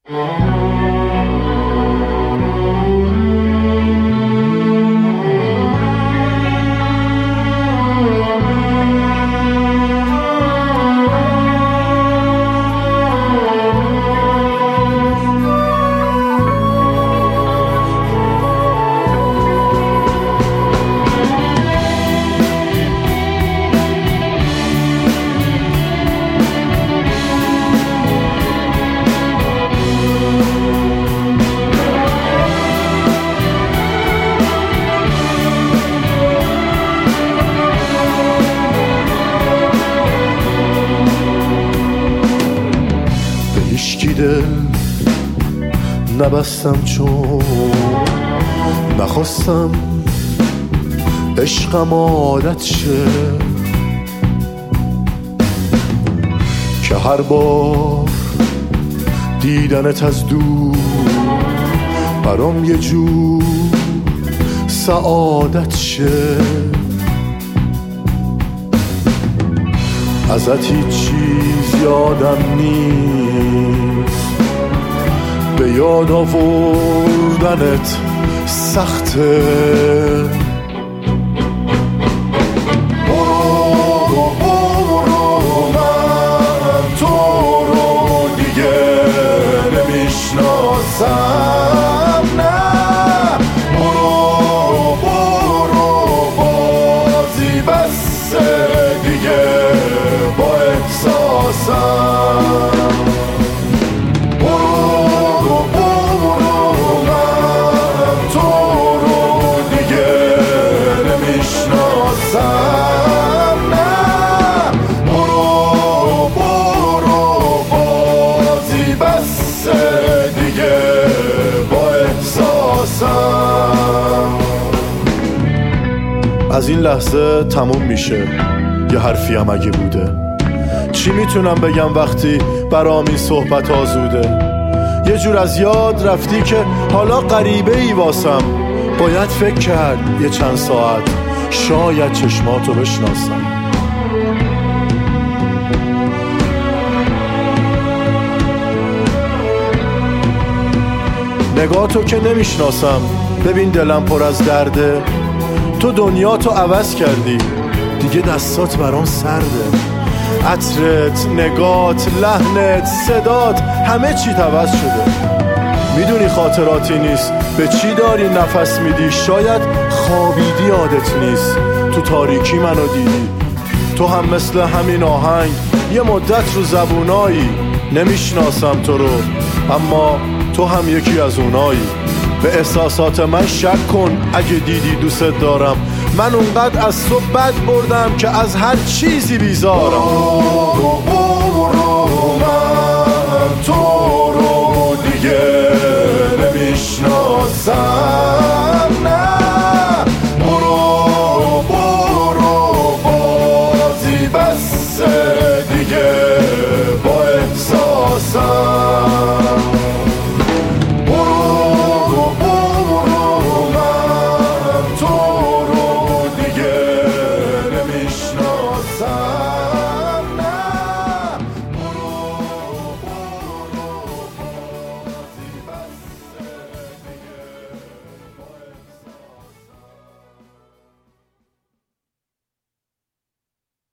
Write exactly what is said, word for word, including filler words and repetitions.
دل نبستم چون نخواستم عشقم عادت شه که هر بار دیدنت از دور برام یه جور سعادت شه ازت هیچ چیز یادم نیست به یاد آوردنت سخته برو برو من تو رو دیگه نمیشناسم نه برو برو بازی بسه دیگه با احساسم از این لحظه تموم میشه یه حرفی هم اگه بوده چی میتونم بگم وقتی برام این صحبت آزوده یه جور از یاد رفتی که حالا غریبه ای واسم باید فکر کرد یه چند ساعت شاید چشماتو بشناسم نگاه تو که نمیشناسم ببین دلم پر از درده تو دنیا تو عوض کردی دیگه دستات برام سرده عطرت، نگات، لحنت، صدات همه چی عوض شده میدونی خاطراتی نیست به چی داری نفس میدی شاید خوابیدی یادت نیست تو تاریکی منو دیدی تو هم مثل همین آهنگ یه مدت رو زبونایی نمیشناسم تو رو اما تو هم یکی از اونایی به احساسات من شک کن اگه دیدی دوست دارم من اونقدر از تو بد بردم که از هر چیزی بیزارم